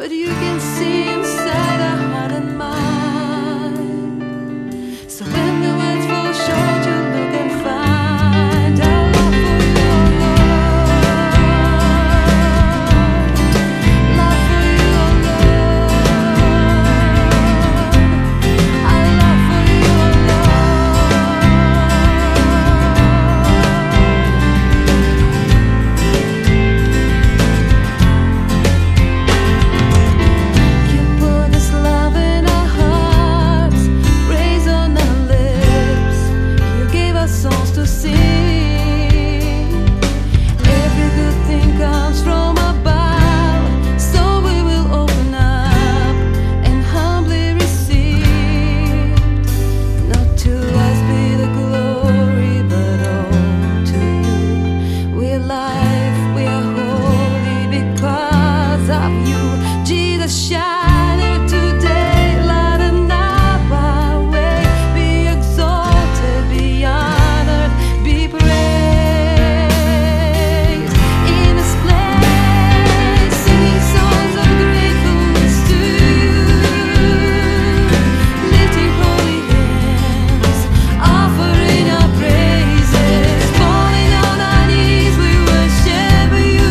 but you can see inside our heart and mind. So when the words fall short, you look and find our love for you, oh Lord. Love for you, oh Lord. Our love for you, oh You put this love in our hearts, praise on our lips. You gave us songs to sing. Every good thing comes from above, so we will open up and humbly receive. Not to us be the glory, but all to you. We're life, we are holy because of you. Jesus, shine it today, lighten up our way. Be exalted, be honored, be praised. In this place, singing songs of gratefulness to you. Lifting holy hands, offering our praises. Falling on our knees, we worship you.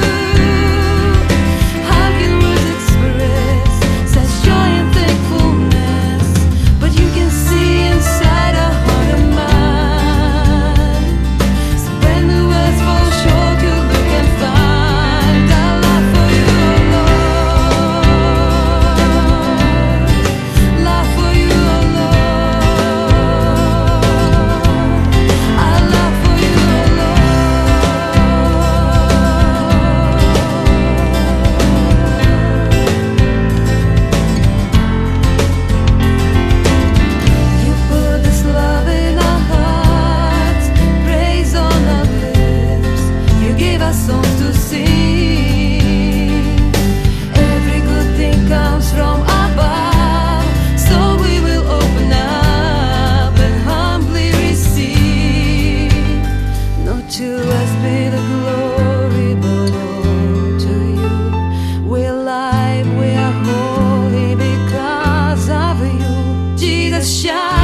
How can words express such joy and thankfulness? But you can see inside our heart and mind. So when the words fall short, you look and find our love for you, oh Lord. Love for you, oh Lord. Our love for you, oh You put this love in our hearts, praise on our lips. You gave us songs to sing. Every good thing comes from above, so we will open up and humbly receive. Not to us be the glory, but all to you. We're alive, we are holy because of you. Jesus, shine